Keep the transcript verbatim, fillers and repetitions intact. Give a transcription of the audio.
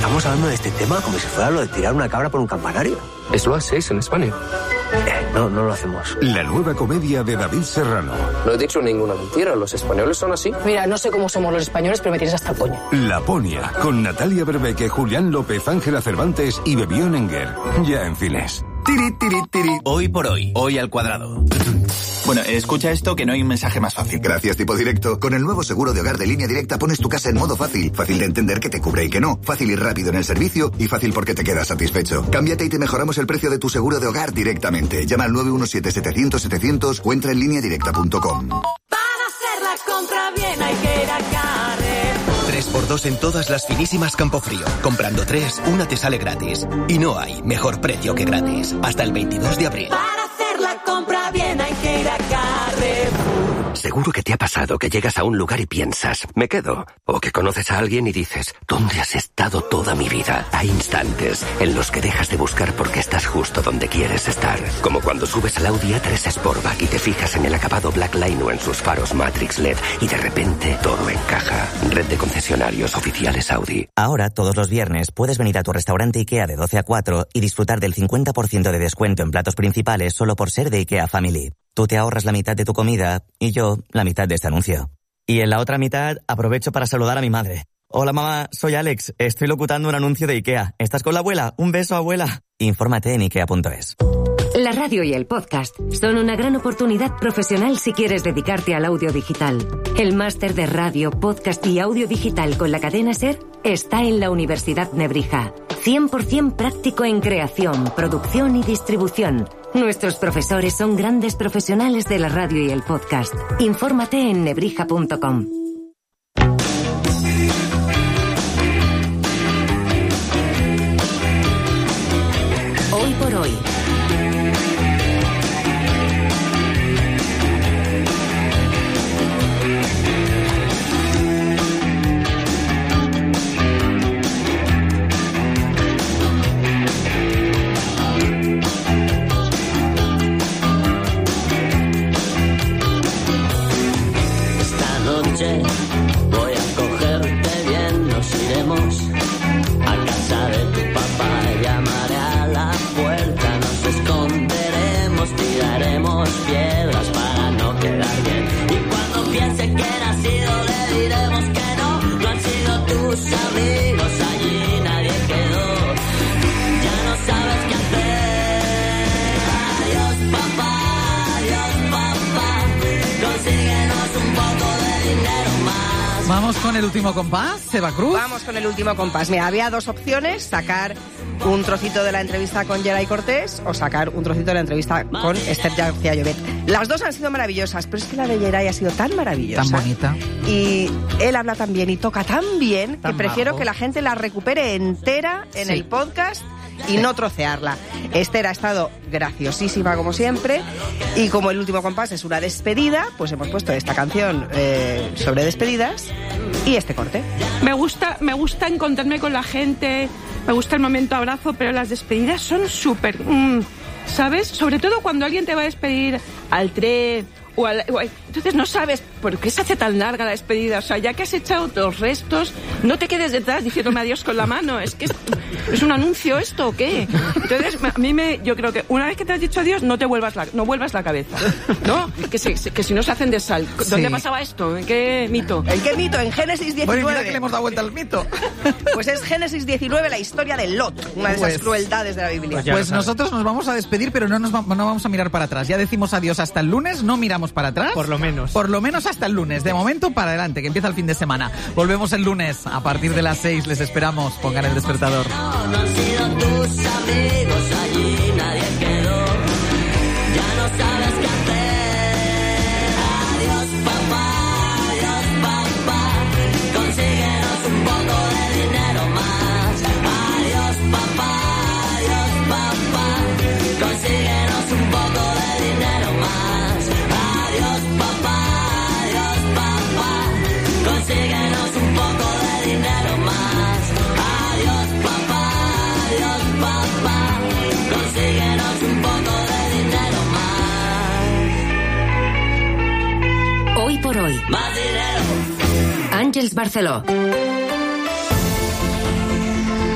Estamos hablando de este tema como si fuera lo de tirar una cabra por un campanario. ¿Es lo hacéis en España? Eh, no, no lo hacemos. La nueva comedia de David Serrano. No he dicho ninguna mentira, los españoles son así. Mira, no sé cómo somos los españoles, pero me tienes hasta el coño. Laponia, con Natalia Berbeque, Julián López, Ángela Cervantes y Bebión Enguer. Ya en cines. Tiri, tiri, tiri. Hoy por hoy, hoy al cuadrado. Bueno, escucha esto que no hay un mensaje más fácil. Gracias, Tipo Directo. Con el nuevo seguro de hogar de Línea Directa pones tu casa en modo fácil. Fácil de entender que te cubre y que no. Fácil y rápido en el servicio y fácil porque te quedas satisfecho. Cámbiate y te mejoramos el precio de tu seguro de hogar directamente. Llama al nueve uno siete, setecientos, setecientos o entra en línea directa punto com. Para hacer la compra bien hay que ir a Carrefour. tres por dos en todas las finísimas Campofrío. Comprando tres, una te sale gratis. Y no hay mejor precio que gratis. Hasta el veintidós de abril. Para hacer la compra bien hay que ir a Carrefour. Seguro que te ha pasado que llegas a un lugar y piensas, me quedo. O que conoces a alguien y dices, ¿dónde has estado toda mi vida? Hay instantes en los que dejas de buscar porque estás justo donde quieres estar. Como cuando subes al Audi A tres Sportback y te fijas en el acabado Black Line o en sus faros Matrix L E D y de repente todo encaja. Red de concesionarios oficiales Audi. Ahora, todos los viernes, puedes venir a tu restaurante IKEA de doce a cuatro y disfrutar del cincuenta por ciento de descuento en platos principales solo por ser de IKEA Family. Tú te ahorras la mitad de tu comida y yo la mitad de este anuncio. Y en la otra mitad aprovecho para saludar a mi madre. Hola mamá, soy Alex, estoy locutando un anuncio de IKEA. ¿Estás con la abuela? Un beso, abuela. Infórmate en ikea punto es. La radio y el podcast son una gran oportunidad profesional si quieres dedicarte al audio digital. El máster de radio, podcast y audio digital con la cadena SER está en la Universidad Nebrija. cien por ciento práctico en creación, producción y distribución. Nuestros profesores son grandes profesionales de la radio y el podcast. Infórmate en nebrija punto com. Hoy por hoy. Voy a cogerte bien, nos iremos a casa de tu papá, llamaré a la puerta, nos esconderemos, tiraremos piedras para no quedar bien. Y cuando piense que no ha sido, le diremos que no, no han sido tus amigos, allí nadie quedó, ya no sabes qué hacer. Adiós papá, adiós papá, consíguenos un poco de dinero más. Vamos con el último compás, Eva Cruz. Vamos con el último compás. Mira, había dos opciones, sacar un trocito de la entrevista con Geray Cortés o sacar un trocito de la entrevista con Esther García Llobet. Las dos han sido maravillosas, pero es que la de Geray ha sido tan maravillosa. Tan bonita. Y él habla tan bien y toca tan bien Tan que prefiero bajo. que la gente la recupere entera en Sí. el podcast y no trocearla. Esther ha estado graciosísima como siempre y como el último compás es una despedida, pues hemos puesto esta canción eh, sobre despedidas y este corte. Me gusta, me gusta encontrarme con la gente, me gusta el momento abrazo, pero las despedidas son súper, mm, ¿sabes? Sobre todo cuando alguien te va a despedir al tren o al, o al- entonces no sabes por qué se hace tan larga la despedida. O sea, ya que has echado tus restos, no te quedes detrás diciéndome adiós con la mano. Es que es, es un anuncio esto, ¿o qué? Entonces, a mí me, yo creo que una vez que te has dicho adiós, no te vuelvas la, no vuelvas la cabeza, ¿no? Que, se, que si no se hacen de sal. ¿Dónde Sí. pasaba esto? ¿En qué mito? ¿En qué mito? En Génesis diecinueve. Bueno, y mira que le hemos dado vuelta al mito. Pues es Génesis diecinueve, la historia de Lot, una de esas Pues- crueldades de la Biblia. Pues nosotros nos vamos a despedir, pero no nos va- no vamos a mirar para atrás. Ya decimos adiós hasta el lunes, no miramos para atrás. Por lo menos. Por lo menos hasta el lunes. De momento, para adelante, que empieza el fin de semana. Volvemos el lunes a partir de las seis. Les esperamos. Pongan el despertador. No han sido tus amigos, allí nadie quedó, ya no sabes qué hacer. Adiós papá, adiós papá, consíguenos un poco de dinero más. Adiós papá, adiós papá, consíguenos un poco de dinero más. Adiós papá, adiós papá, consíguenos un poco de dinero más. Adiós papá, adiós papá, consíguenos un poco de dinero más. Hoy por hoy. Más dinero. Àngels Barceló.